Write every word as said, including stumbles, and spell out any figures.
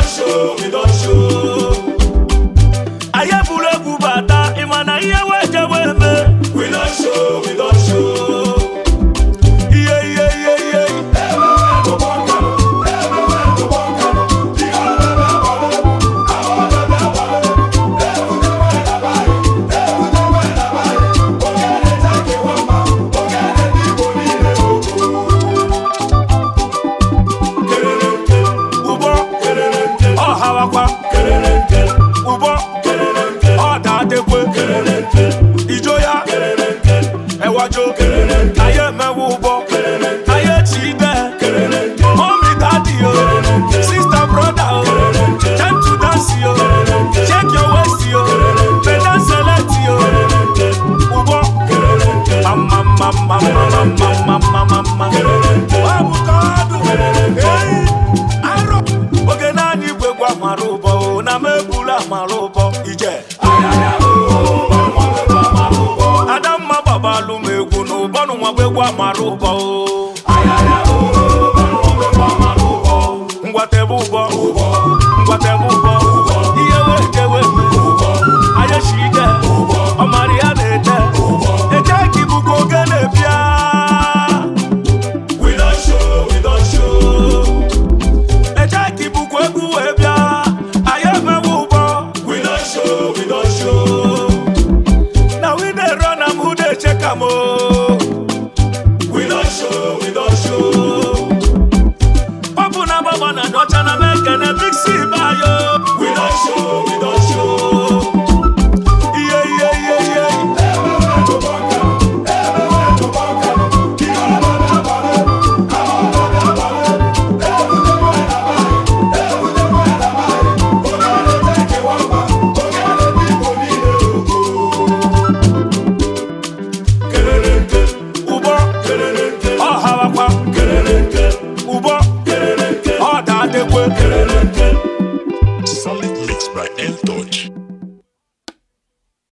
show, we don't show. Aye bule bubata, imana iye weje weme. We don't show, we don't show. Yeah, yeah, yeah, yeah. Everywhere go bonkano, everywhere go bonkano. The other I want to be one. Everywhere I buy, everywhere I buy. Forget it, take it one man. Forget it, people need it. Kererente, ubo, kererente. Oh, hawakwa, kererente, ubo, kererente. Oh, dadekwe, kererente. Ijoya, kererente. Ewajo, kererente. Aye me ubo, kererente. Aye chide, kererente. Mommy, daddy, yo, kererente. Sister, brother, yo, kererente. Time to dance, yo, kererente. Check your waist, yo, kererente. Better select, yo, kererente. Ubo, kererente. Mama, mama, mama, mama, mama, mama, kererente. Abukadu, kererente. Hey, aro. Oge na ni gwe gwa marubo, na me bula marubo. Ije. Ayaya, oh, mama gwe gwa marubo. Adam ma baba lumegu no, bonu ma gwe gwa marubo. Ayaya, oh, mama gwe gwa marubo. Ngwate bubo, bubo.